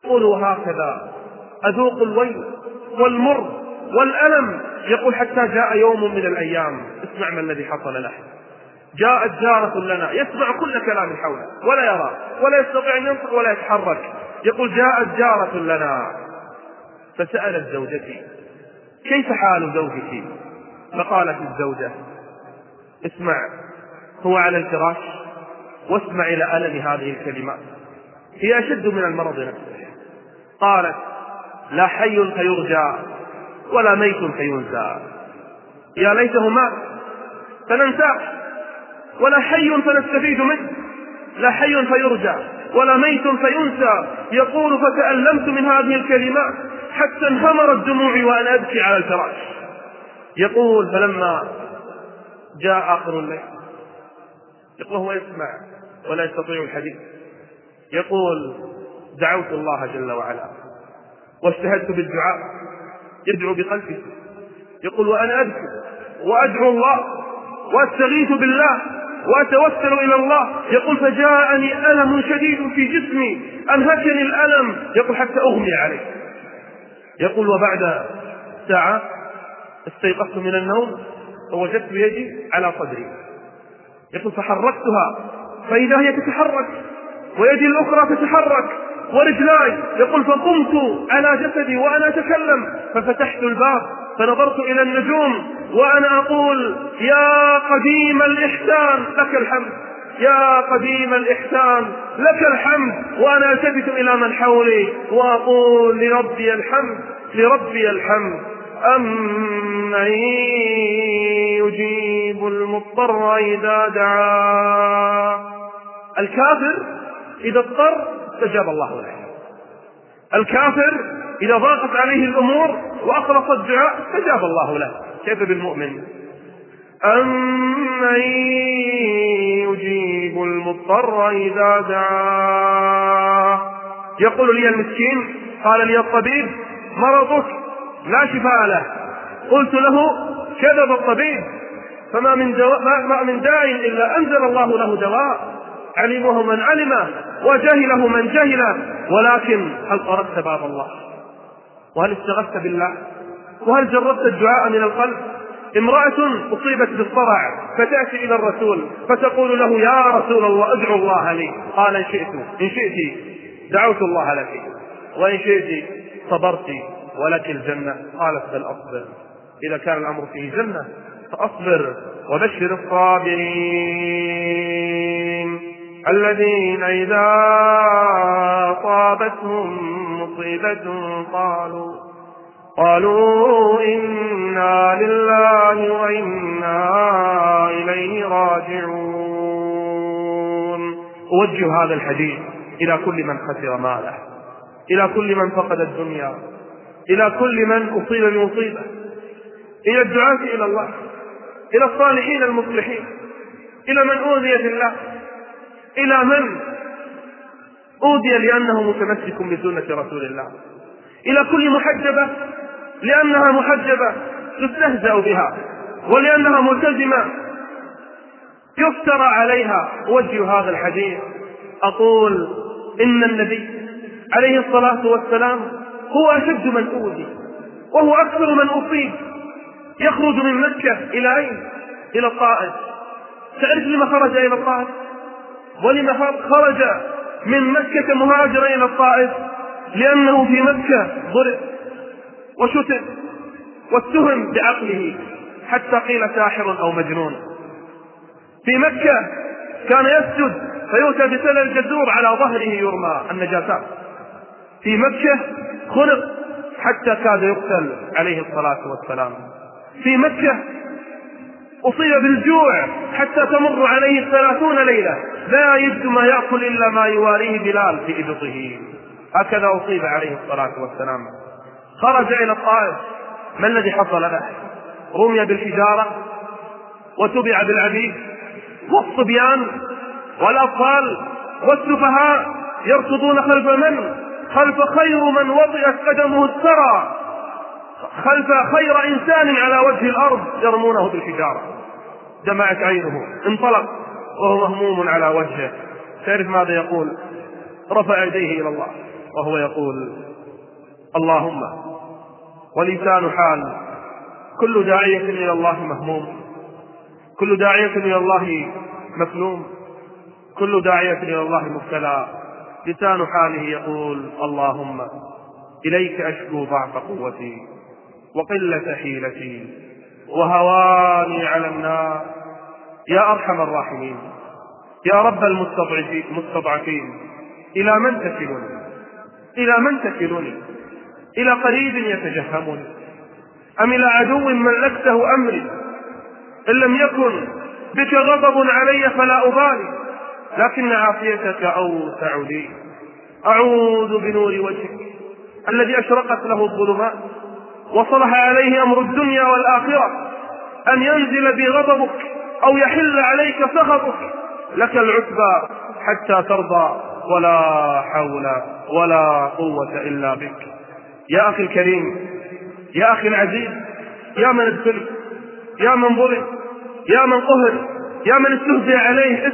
يقول وهكذا أذوق الويل والمر والألم. يقول حتى جاء يوم من الأيام، اسمع ما الذي حصل له. جاءت جارة لنا يسمع كل كلام حوله ولا يرى ولا يستطيع أن ينطق ولا يتحرك. يقول جاءت جارة لنا فسألت زوجتي كيف حال زوجك؟ فقالت الزوجة اسمع، هو على الفراش واسمع إلى ألم هذه الكلمات، هي أشد من المرض نفسه. قالت لا حي فيرجى ولا ميت فينسى. يا ليته مات فننساه، ولا حي فنستفيد منه، لا حي فيرجى ولا ميت فينسى. يقول فتألمت من هذه الكلمات حتى انهمرت دموعي وأنا أبكي على الفراش. يقول فلما جاء آخر الليل، يقول هو يسمع ولا يستطيع الحديث، يقول دعوت الله جل وعلا واجتهدت بالدعاء، يدعو بقلبه. يقول وأنا أذكر وأدعو الله وأستغيث بالله وأتوسل إلى الله. يقول فجاءني ألم شديد في جسمي أنهكني الألم، يقول حتى أغمي عليه. يقول وبعد ساعة استيقظت من النوم ووجدت يدي على صدري. يقول فحركتها فإذا هي تتحرك ويدي الأخرى تتحرك ورجلاي. يقول فقمت على جسدي وأنا أتكلم ففتحت الباب فنظرت إلى النجوم وأنا أقول يا قديم الإحسان لك الحمد، يا قديم الإحسان لك الحمد. وأنا ألتفت إلى من حولي وأقول لربي الحمد، لربي الحمد. أمن يجيب المضطر إذا دعاه. الكافر إذا اضطر استجاب الله له. الكافر إذا ضاقت عليه الأمور وأخلص الدعاء استجاب الله له. كيف بالمؤمن؟ أمن يجيب المضطر إذا دعاه. يقول لي المسكين قال لي الطبيب مرضك لا شفاء له. قلت له كذب الطبيب، فما من داء إلا أنزل الله له دواء، علمه من علمه وجهله من جهله. ولكن هل قرأت باب الله؟ وهل استغثت بالله؟ وهل جربت الدعاء من القلب؟ امرأة أصيبت بالصرع فتأتي إلى الرسول فتقول له يا رسول الله ادعو الله لي. قال إن شئت دعوت الله لك وإن شئت صبرت ولك الجنة. قالت بل أصبر، إذا كان الأمر فيه جنة فأصبر. وبشر الصابرين الذين إذا أصابتهم مصيبة قالوا إنا لله وإنا إليه راجعون. أوجه هذا الحديث إلى كل من خسر ماله، إلى كل من فقد الدنيا، إلى كل من أصيب بمصيبة، إلى الدعاة إلى الله، إلى الصالحين المصلحين، إلى من أوذي في الله، إلى من أوذي لأنه متمسك بسنة رسول الله، إلى كل محجبة لأنها محجبة يستهزأ بها ولأنها ملتزمة يفترى عليها. أوجه هذا الحديث أقول إن النبي عليه الصلاة والسلام هو أشد من أوذي وهو أكثر من أصيب. يخرج من مكة إلى أين؟ إلى الطائف. تعرف لما خرج إلى الطائف؟ ولما خرج من مكة مهاجرا إلى الطائف؟ لأنه في مكة ضرب وشتم واتهم بعقله حتى قيل ساحر أو مجنون. في مكة كان يسجد فيؤتى بسل الجزور على ظهره يرمى النجاسات. في مكة خنق حتى كاد يقتل عليه الصلاة والسلام. في مكة أصيب بالجوع حتى تمر عليه 30 ليلة لا يجد ما يأكل إلا ما يواريه بلال في إبطه. هكذا أصيب عليه الصلاة والسلام. خرج إلى الطائف، ما الذي حصل له؟ رمي بالحجارة وتبع بالعبيد والصبيان والأطفال والسفهاء يركضون خلف من؟ خلف خير من وطئت قدمه الثرى، خلف خير إنسان على وجه الأرض يرمونه بالحجارة. دمعت عينه، انطلق وهو مهموم على وجهه. تعرف ماذا يقول؟ رفع يديه إلى الله وهو يقول: اللهم. ولسان حال كل داعية إلى الله مهموم، كل داعية إلى الله مكلوم، كل داعية إلى الله مبتلى. لسان حاله يقول: اللهم إليك أشكو ضعف قوتي وقلة حيلتي وهواني على الناس. يا أرحم الراحمين، يا رب المستضعفين، إلى من تكلني؟ إلى من تكلني؟ إلى قريب يتجهمني أم إلى عدو ملكته أمري؟ إن لم يكن بك غضب علي فلا أبالي، لكن عافيتك أوسع لي. أعوذ بنور وجهك الذي أشرقت له الظلمات وصلح عليه أمر الدنيا والآخرة أن ينزل بي غضبك أو يحل عليك سخطك. لك العتبى حتى ترضى، ولا حول ولا قوة إلا بك. يا أخي الكريم، يا أخي العزيز، يا من ابتلي، يا من ظلم، يا من قهر، يا من استهزئ عليه،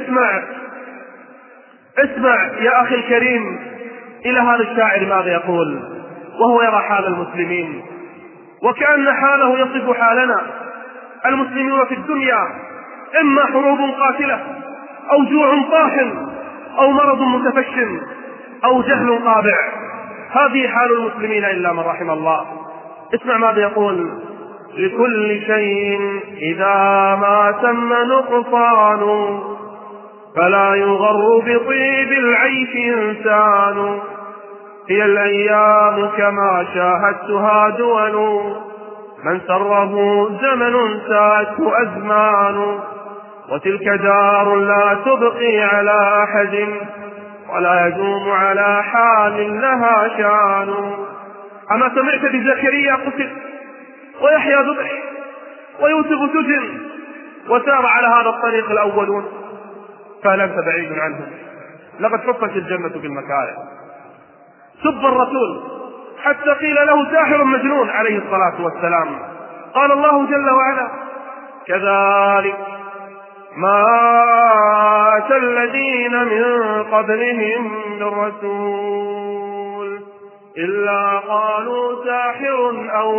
اسمع يا أخي الكريم إلى هذا الشاعر ماذا يقول وهو يرى حال المسلمين، وكأن حاله يصف حالنا. المسلمون في الدنيا إما حروب قاتلة أو جوع طاحن أو مرض متفش أو جهل قابع. هذه حال المسلمين إلا من رحم الله. اسمع ماذا يقول: لكل شيء إذا ما تم نقصان فلا يغر بطيب العيش إنسان. هي الأيام كما شاهدتها دول، من سره زمن ساته أزمان. وتلك دار لا تبقي على أحد ولا يدوم على حال لها شان. أما سمعت بزكريا قتل ويحيى ذبح ويوسف سجن وسار على هذا الطريق الأولون، فهل أنت بعيد عنهم؟ لقد حفت الجنة بالمكاره. سب الرسول حتى قيل له ساحر مجنون عليه الصلاة والسلام. قال الله جل وعلا: كذلك ما أتى الذين من قبلهم من رسول إلا قالوا ساحر أو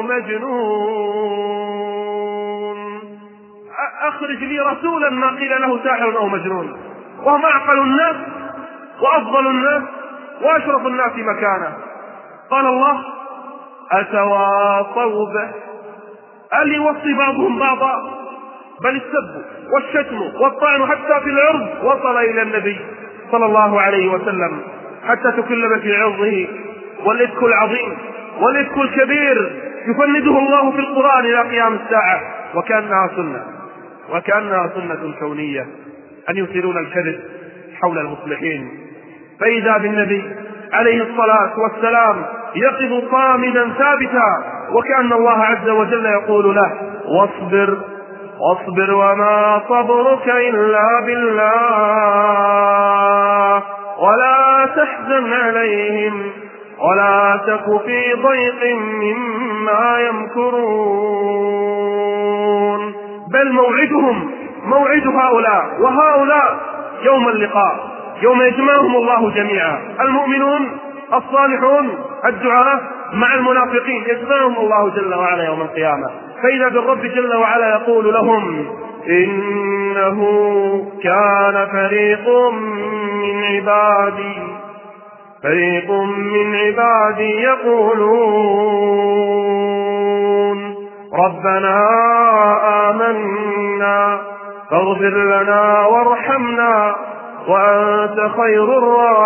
مجنون. أخرج لي رسولا ما قيل له ساحر أو مجنون، وهم أعقل الناس وأفضل الناس وأشرف الناس مكانه. قال الله: أتواصوا به؟ هل يوصي بعضهم بعضا؟ بل السب والشتم والطعن حتى في العرض وصل إلى النبي صلى الله عليه وسلم، حتى تكلم في عرضه. والإفك العظيم والإفك الكبير يفنده الله في القرآن إلى قيام الساعة، وكأنها سنة كونية أن يثيرون الكذب حول المصلحين. فإذا بالنبي عليه الصلاة والسلام يقف صامدا ثابتا، وكأن الله عز وجل يقول له: واصبر وما صبرك إلا بالله ولا تحزن عليهم ولا تك في ضيق مما يمكرون. بل موعدهم موعد هؤلاء وهؤلاء يوم اللقاء، يوم يجمعهم الله جميعا، المؤمنون الصالحون الدعاة مع المنافقين، يجمعهم الله جل وعلا يوم القيامة. فإذا بالرب جل وعلا يقول لهم: إنه كان فريق من عبادي يقولون ربنا آمنا فاغفر لنا وارحمنا وأنت خير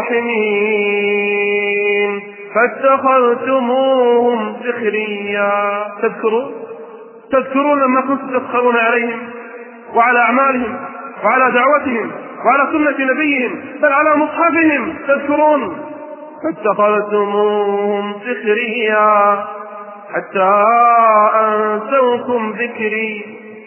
الراحمين فاتخذتموهم سخريا. تذكرون لما كنتم تسخرون عليهم وعلى أعمالهم وعلى دعوتهم وعلى سنة نبيهم بل على مصحفهم تذكرون. فاتخذتموهم سخريا حتى أنسوكم ذكري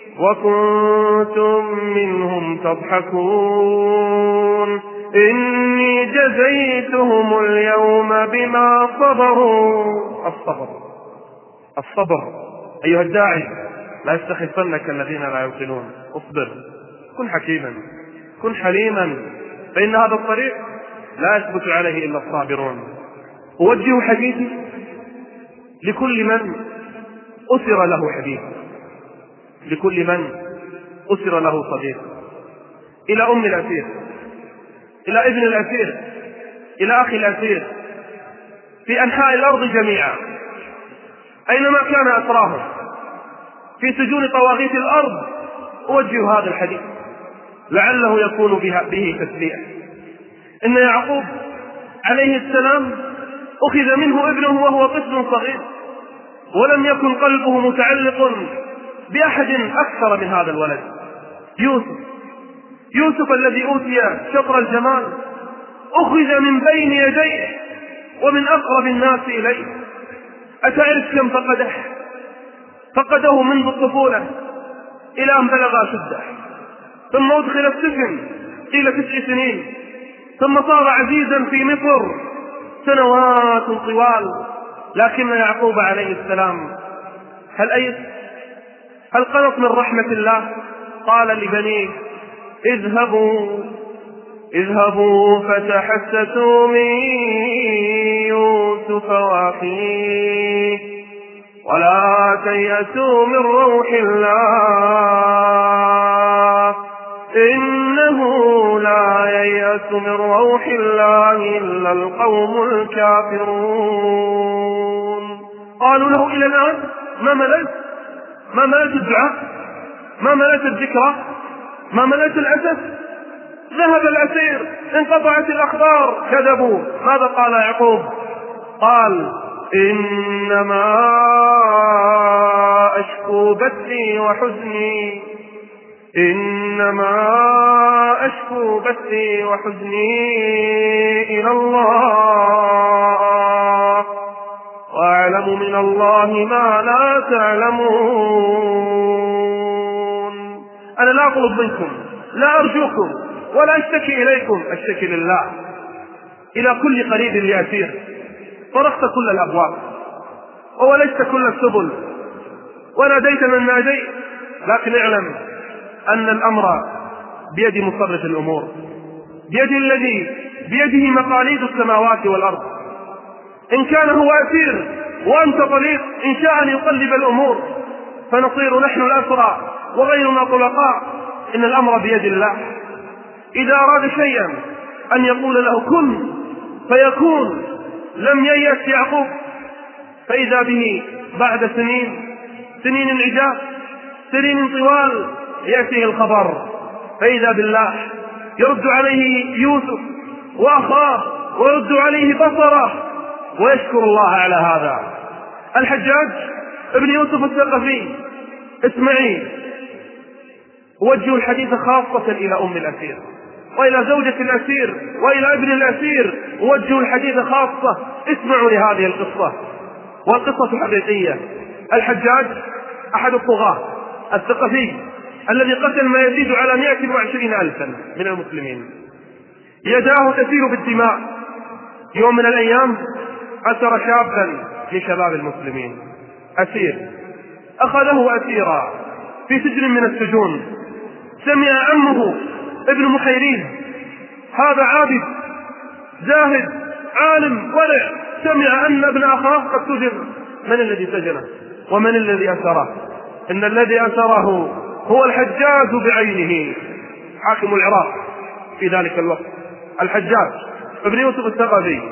وكنتم منهم تضحكون. إني جزيتهم اليوم بما صبروا. الصبر أيها الداعي، لا يستخفنك الذين لا يوقنون. اصبر، كن حكيما، كن حليما، فإن هذا الطريق لا يثبت عليه إلا الصابرون. أوجه حديثي لكل من أسر له حديث، لكل من أسر له صديق، إلى أم الأسير، إلى ابن الأسير، إلى أخي الأسير، في أنحاء الأرض جميعا، أينما كان أسراهم في سجون طواغيت الأرض، أوجه هذا الحديث لعله يكون به تسلية. إن يعقوب عليه السلام أخذ منه ابنه وهو طفل صغير، ولم يكن قلبه متعلق بأحد أكثر من هذا الولد يوسف الذي أوتي شطر الجمال، أخذ من بين يديه ومن أقرب الناس إليه. أتعرف كم فقده منذ الطفولة إلى أن بلغ أشده، ثم أدخل السجن قيل 9 سنين، ثم صار عزيزا في مصر سنوات طوال. لكن يعقوب عليه السلام هل قنط من رحمة الله؟ قال لبنيه اذهبوا فتحسسوا من يوسف وأخيه ولا تيأسوا من روح الله إنه لا ييأس من روح الله إلا القوم الكافرون. قالوا له إلى الآن ما ملأت الدعاء، ما ملأت الذكرى، ما ملأت الأسف، ذهب الأسير، انقطعت الأخبار، كذبوا. ماذا قال يعقوب؟ قال إنما أشكو بثي وحزني إلى الله وأعلم من الله ما لا تعلمون. أنا لا أطلب منكم، لا أرجوكم، ولا أشتكي إليكم، أشتكي لله. إلى كل قريب لأسير طرقت كل الأبواب وولجت كل السبل وناديت من ناديت، لكن اعلم أن الأمر بيد مصرف الأمور، بيد الذي بيده مقاليد السماوات والأرض. إن كان هو أسير وأنت طليق، إن شاء أن يقلب الأمور فنصير نحن الأسرى وغيرنا طلقاء. إن الأمر بيد الله. إذا أراد شيئا أن يقول له كن فيكون. لم ييأس يعقوب، فإذا به بعد سنين انعجاز، سنين طوال، يأتيه الخبر، فإذا بالله يرد عليه يوسف وأخاه ويرد عليه بصره ويشكر الله على هذا. الحجاج ابن يوسف الثقفي، اسمعي، وجهوا الحديث خاصة إلى أم الأسير وإلى زوجة الأسير وإلى ابن الأسير، وجهوا الحديث خاصة. اسمعوا لهذه القصة، والقصة حقيقية. الحجاج أحد الطغاة الثقفي الذي قتل ما يزيد على 120,000 من المسلمين، يداه تسيل بالدماء. يوم من الأيام أسر شابا من شباب المسلمين، أسير، أخذه أسيرا في سجن من السجون. سمع عمه ابن محيريز، هذا عابد زاهد عالم ورع، سمع أن ابن أخاه قد سجن. من الذي سجنه ومن الذي أسره؟ إن الذي أسره هو الحجاج بعينه، حاكم العراق في ذلك الوقت، الحجاج ابن يوسف الثقفي.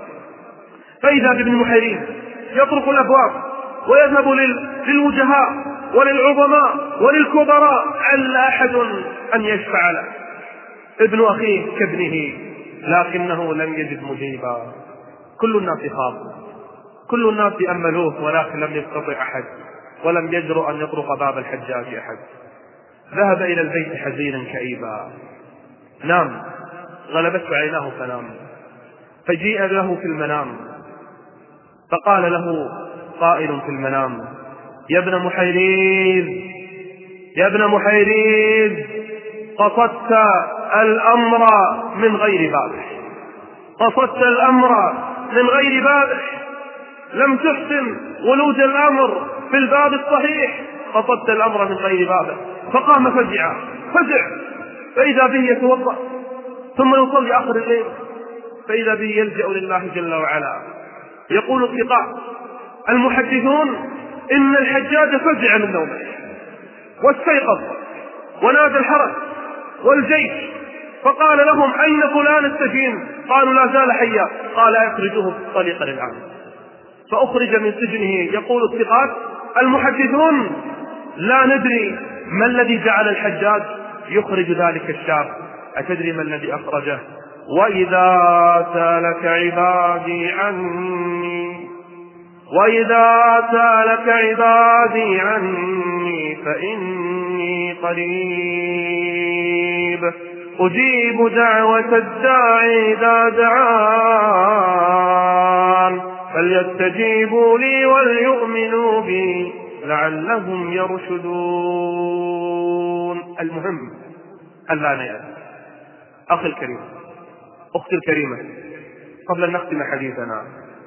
فإذا بابن محيريز يطرق الأبواب ويذهب للوجهاء وللعظماء وللكبراء، عل أحد أن يشفع له. ابن أخيه كابنه، لكنه لم يجد مجيبا. كل الناس خافوا، كل الناس أملوه، ولكن لم يستطع أحد، ولم يجرؤ أن يطرق باب الحجاج أحد. ذهب إلى البيت حزينا كئيبا، نام، غلبته عيناه فنام. فجيء له في المنام، فقال له قائل في المنام: يا ابن محيريز، قصدت الأمر من غير بابه، لم تحسن ولوج الأمر في الباب الصحيح، قصدت الأمر من غير بابه. فقام فزع، فإذا به يتوضأ ثم يصلي آخر الليل، فإذا به يلجأ لله جل وعلا يقول الثقات المحدثون إن الحجاج فزع من نومه واستيقظ ونادى الحرس والجيش فقال لهم أين فلان السجين؟ قالوا لا زال حيا. قال أخرجوه طليقا الآن. فأخرج من سجنه. يقول الثقات المحدثون لا ندري ما الذي جعل الحجاج يخرج ذلك الشاب. أتدري ما الذي أخرجه؟ وإذا سألك عبادي عني فإني قريب أجيب دعوة الداعي إذا دعان فليستجيبوا لي وليؤمنوا بي لعلهم يرشدون. المهم ألا نيأس. أخي الكريم، أختي الكريمة، قبل أن نختم حديثنا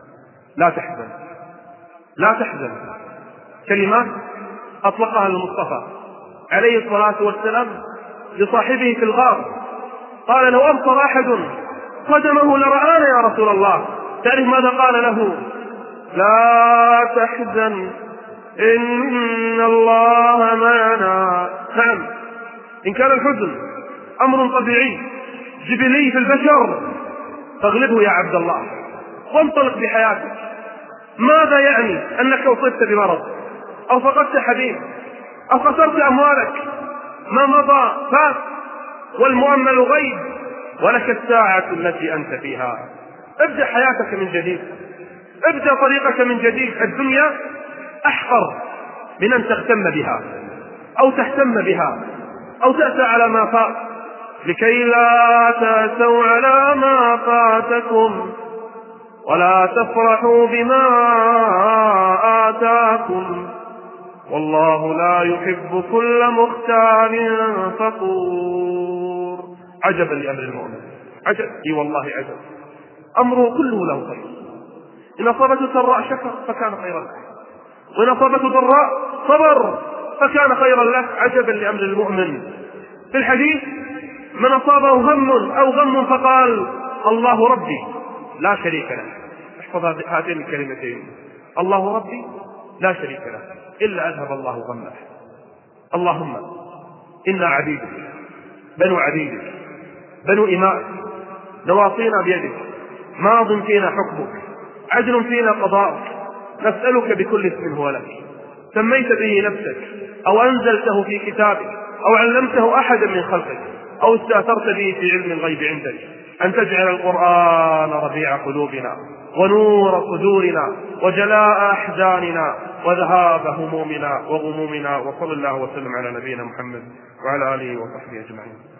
لا تحزن. كلمات أطلقها المصطفى عليه الصلاة والسلام لصاحبه في الغار. قال لو أبصر أحد قدمه لرآنا يا رسول الله. تعرف ماذا قال له؟ لا تحزن إن الله معنا. نعم، إن كان الحزن أمر طبيعي جبلي في البشر فاغلبه يا عبد الله وانطلق بحياتك. ماذا يعني أنك أصبت بمرض أو فقدت حبيب أو خسرت أموالك؟ ما مضى فات والمؤمل غيب ولك الساعة التي أنت فيها. ابدأ حياتك من جديد، ابدأ طريقك من جديد. الدنيا أحقر من أن تهتم بها أو تهتم بها أو تأسى على ما فات، لكي لا تأسوا على ما فاتكم ولا تفرحوا بما آتاكم والله لا يحب كل مختال فخور. عجبا لأمر المؤمن، عجب، اي والله عجب. أمره كله له خير. إن أصابته سراء شكر فكان خيرا له، وإن أصابته ضراء صبر فكان خيرا له. عجبا لأمر المؤمن. في الحديث من أصابه هم أو غم فقال الله ربي لا شريك له. احفظ هاتين الكلمتين، الله ربي لا شريك له، إلا أذهب الله غمه. اللهم إنا عبيدك بنو عبيدك بنو إمائك نواصينا بيدك ماض فينا حكمك عدل فينا قضاءك. نسألك بكل اسم هو لك سميت به نفسك أو أنزلته في كتابك أو علمته أحدا من خلقك أو استأثرت به في علم الغيب عندك أن تجعل القرآن ربيع قلوبنا ونور صدورنا وجلاء أحزاننا وذهاب همومنا وغمومنا. وصلى الله وسلم على نبينا محمد وعلى آله وصحبه أجمعين.